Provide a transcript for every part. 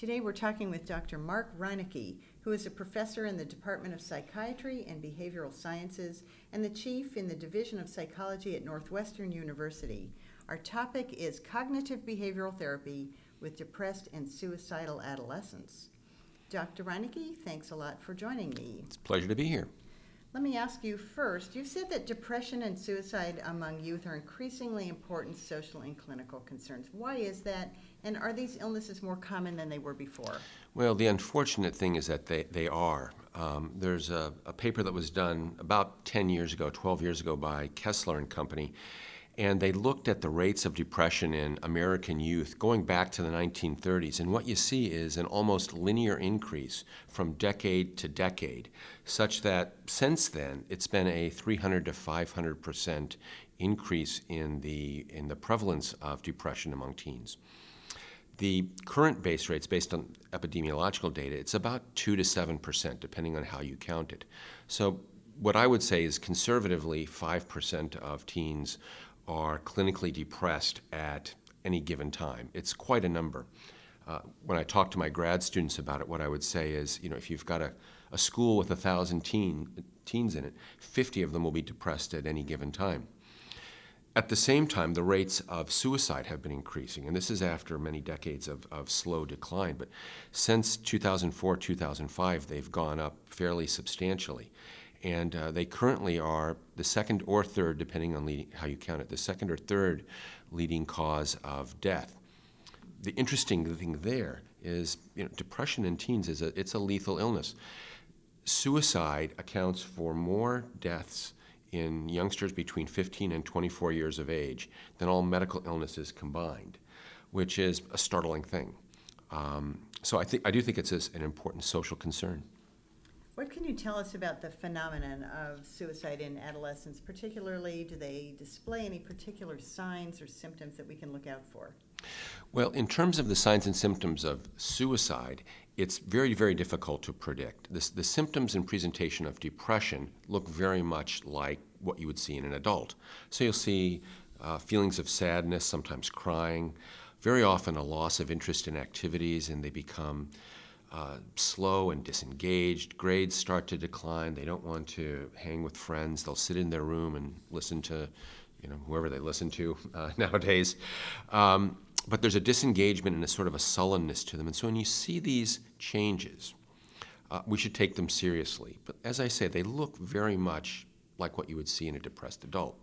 Today we're talking with Dr. Mark Reinecke, who is a professor in the Department of Psychiatry and Behavioral Sciences and the chief in the Division of Psychology at Northwestern University. Our topic is cognitive behavioral therapy with depressed and suicidal adolescents. Dr. Reinecke, thanks a lot for joining me. It's a pleasure to be here. Let me ask you first, you've said that depression and suicide among youth are increasingly important social and clinical concerns. Why is that, and are these illnesses more common than they were before? Well, the unfortunate thing is that they are. There's a paper that was done about 10 years ago, 12 years ago by Kessler and Company, and they looked at the rates of depression in American youth going back to the 1930s. And what you see is an almost linear increase from decade to decade, such that since then it's been a 300 to 500% increase in the prevalence of depression among teens. The current base rates, based on epidemiological data, it's about 2 to 7%, depending on how you count it. So what I would say is conservatively 5% of teens are clinically depressed at any given time. It's quite a number. When I talk to my grad students about it, what I would say is, if you've got a school with 1,000 teens in it, 50 of them will be depressed at any given time. At the same time, the rates of suicide have been increasing, and this is after many decades of slow decline. But since 2004, 2005, they've gone up fairly substantially. And they currently are the second or third, depending on how you count it, the second or third leading cause of death. The interesting thing there is, depression in teens it's a lethal illness. Suicide accounts for more deaths in youngsters between 15 and 24 years of age than all medical illnesses combined, which is a startling thing. So I do think it's an important social concern. What can you tell us about the phenomenon of suicide in adolescents? Particularly, do they display any particular signs or symptoms that we can look out for? Well, in terms of the signs and symptoms of suicide, it's very, very difficult to predict. The symptoms and presentation of depression look very much like what you would see in an adult. So you'll see feelings of sadness, sometimes crying, very often a loss of interest in activities, and they become slow and disengaged. Grades start to decline. They don't want to hang with friends. They'll sit in their room and listen to, whoever they listen to nowadays. But there's a disengagement and a sort of a sullenness to them. And so when you see these changes, we should take them seriously. But as I say, they look very much like what you would see in a depressed adult.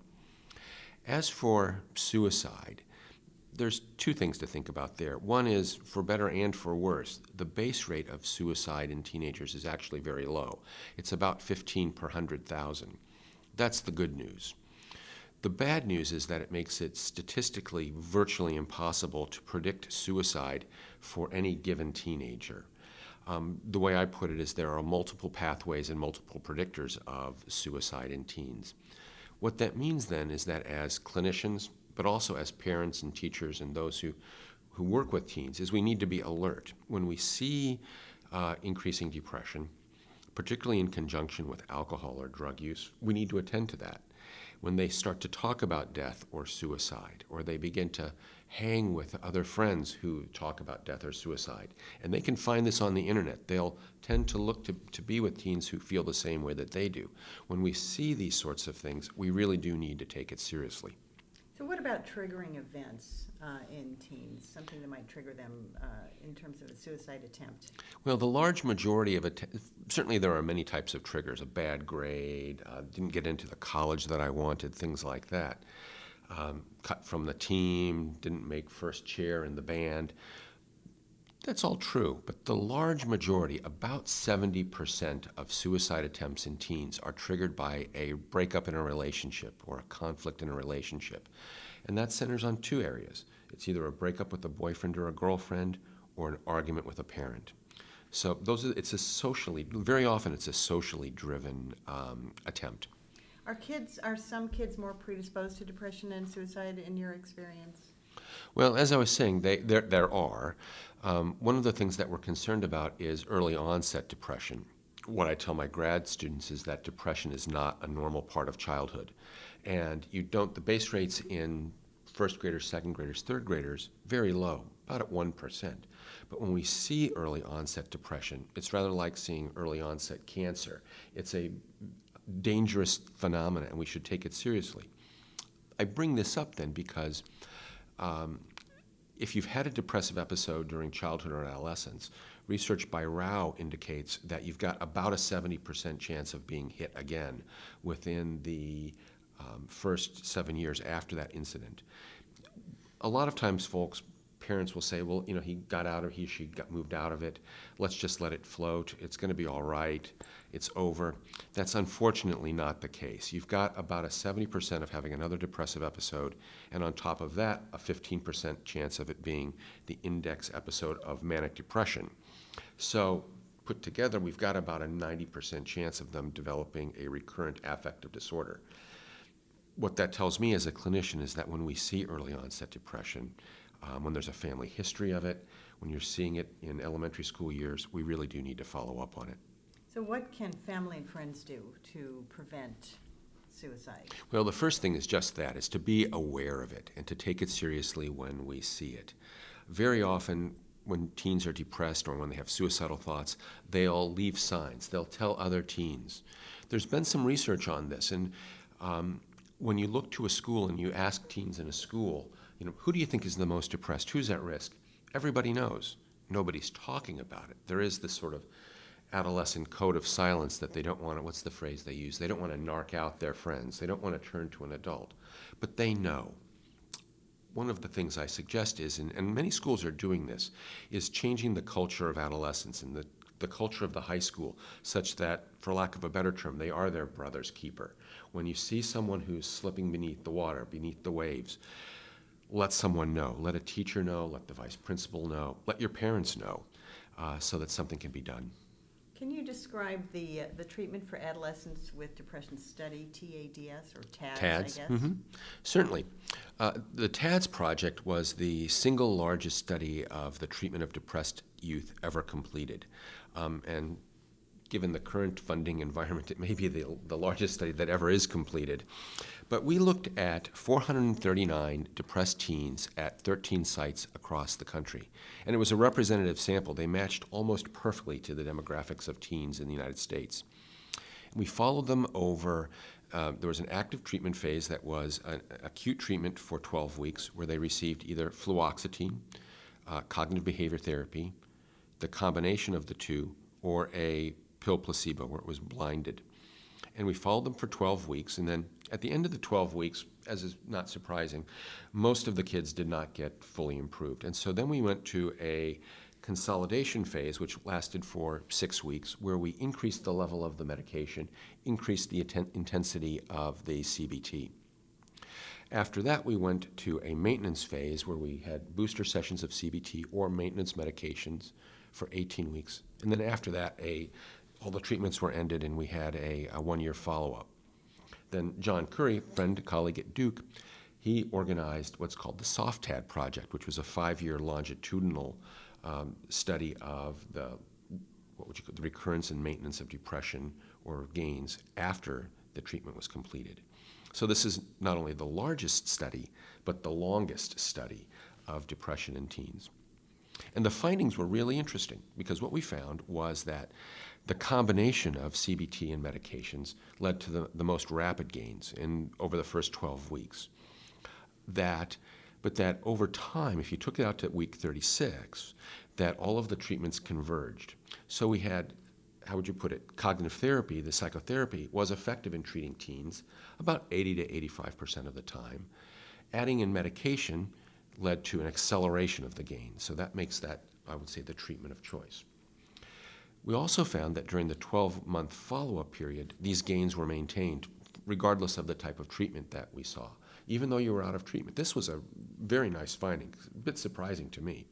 As for suicide, there's two things to think about there. One is, for better and for worse, the base rate of suicide in teenagers is actually very low. It's about 15 per 100,000. That's the good news. The bad news is that it makes it statistically virtually impossible to predict suicide for any given teenager. The way I put it is there are multiple pathways and multiple predictors of suicide in teens. What that means then is that as clinicians, but also as parents and teachers and those who work with teens, is we need to be alert. When we see increasing depression, particularly in conjunction with alcohol or drug use, we need to attend to that. When they start to talk about death or suicide, or they begin to hang with other friends who talk about death or suicide, and they can find this on the internet, they'll tend to look to be with teens who feel the same way that they do. When we see these sorts of things, we really do need to take it seriously. So what about triggering events in teens, something that might trigger them in terms of a suicide attempt? Well, the large majority of it, certainly there are many types of triggers, a bad grade, didn't get into the college that I wanted, things like that. Cut from the team, didn't make first chair in the band. That's all true, but the large majority, about 70% of suicide attempts in teens are triggered by a breakup in a relationship or a conflict in a relationship. And that centers on two areas. It's either a breakup with a boyfriend or a girlfriend or an argument with a parent. So very often it's a socially driven attempt. Are some kids more predisposed to depression and suicide in your experience? Well, as I was saying, there are. One of the things that we're concerned about is early onset depression. What I tell my grad students is that depression is not a normal part of childhood. And the base rates in first graders, second graders, third graders, very low, about at 1%. But when we see early onset depression, it's rather like seeing early onset cancer. It's a dangerous phenomenon, and we should take it seriously. I bring this up then because if you've had a depressive episode during childhood or adolescence, research by Rao indicates that you've got about a 70% chance of being hit again within the first 7 years after that incident. A lot of times parents will say, well, he got out of, she got moved out of it. Let's just let it float. It's going to be all right. It's over. That's unfortunately not the case. You've got about a 70% of having another depressive episode, and on top of that, a 15% chance of it being the index episode of manic depression. So put together, we've got about a 90% chance of them developing a recurrent affective disorder. What that tells me as a clinician is that when we see early onset depression, when there's a family history of it, when you're seeing it in elementary school years, we really do need to follow up on it. So what can family and friends do to prevent suicide? Well, the first thing is just that, is to be aware of it and to take it seriously when we see it. Very often, when teens are depressed or when they have suicidal thoughts, they'll leave signs. They'll tell other teens. There's been some research on this, and when you look to a school and you ask teens in a school, who do you think is the most depressed? Who's at risk? Everybody knows. Nobody's talking about it. There is this sort of adolescent code of silence that they don't want to, what's the phrase they use? They don't want to narc out their friends. They don't want to turn to an adult. But they know. One of the things I suggest is, and many schools are doing this, is changing the culture of adolescence and the culture of the high school such that, for lack of a better term, they are their brother's keeper. When you see someone who's slipping beneath the water, beneath the waves, let someone know. Let a teacher know, let the vice principal know, let your parents know so that something can be done. Can you describe the treatment for adolescents with depression study, TADS or TADS, TADS, I guess? mm-hmm. Certainly. The TADS project was the single largest study of the treatment of depressed youth ever completed. And given the current funding environment, it may be the largest study that ever is completed. But we looked at 439 depressed teens at 13 sites across the country. And it was a representative sample. They matched almost perfectly to the demographics of teens in the United States. We followed them over, there was an active treatment phase that was an acute treatment for 12 weeks where they received either fluoxetine, cognitive behavior therapy, the combination of the two, or a pill placebo where it was blinded. And we followed them for 12 weeks, and then at the end of the 12 weeks, as is not surprising, most of the kids did not get fully improved. And so then we went to a consolidation phase, which lasted for 6 weeks, where we increased the level of the medication, increased the intensity of the CBT. After that, we went to a maintenance phase where we had booster sessions of CBT or maintenance medications for 18 weeks. And then after that, all the treatments were ended and we had a 1-year follow-up. Then John Curry, friend, colleague at Duke, he organized what's called the SOFTAD project, which was a 5-year longitudinal study of the recurrence and maintenance of depression or gains after the treatment was completed. So this is not only the largest study, but the longest study of depression in teens. And the findings were really interesting because what we found was that the combination of CBT and medications led to the most rapid gains over the first 12 weeks. But that over time, if you took it out to week 36, that all of the treatments converged. So we had, how would you put it, cognitive therapy, the psychotherapy, was effective in treating teens about 80 to 85% of the time. Adding in medication led to an acceleration of the gain. So that makes that, I would say, the treatment of choice. We also found that during the 12-month follow-up period, these gains were maintained regardless of the type of treatment that we saw, even though you were out of treatment. This was a very nice finding, a bit surprising to me.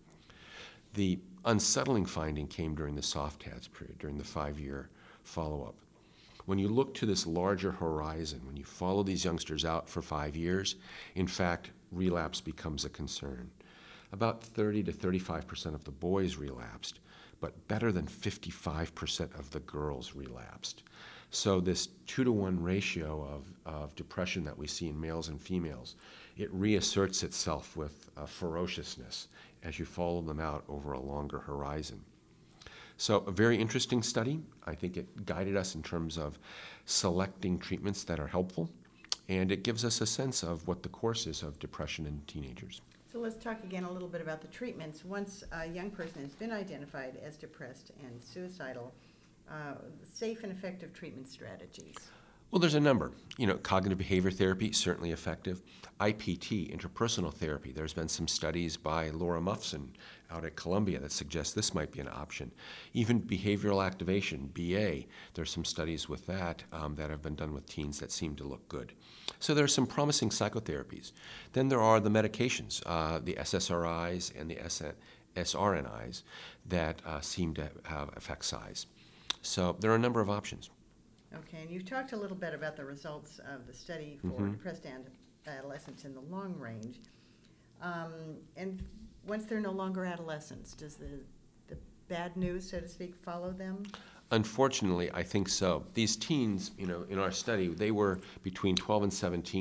The unsettling finding came during the SOFTADS period, during the 5-year follow-up. When you look to this larger horizon, when you follow these youngsters out for 5 years, in fact, relapse becomes a concern. About 30 to 35% of the boys relapsed, but better than 55% of the girls relapsed. So this 2-to-1 ratio of depression that we see in males and females it reasserts itself with ferociousness as you follow them out over a longer horizon. So a very interesting study. I think it guided us in terms of selecting treatments that are helpful, and it gives us a sense of what the course is of depression in teenagers. So let's talk again a little bit about the treatments. Once a young person has been identified as depressed and suicidal, safe and effective treatment strategies. Well, there's a number. Cognitive behavior therapy, certainly effective. IPT, interpersonal therapy. There's been some studies by Laura Mufson out at Columbia that suggest this might be an option. Even behavioral activation, BA, there's some studies with that that have been done with teens that seem to look good. So there are some promising psychotherapies. Then there are the medications, the SSRIs and the SRNIs that seem to have effect size. So there are a number of options. Okay, and you've talked a little bit about the results of the study for depressed adolescents in the long range. And once they're no longer adolescents, does the bad news, so to speak, follow them? Unfortunately, I think so. These teens, in our study, they were between 12 and 17.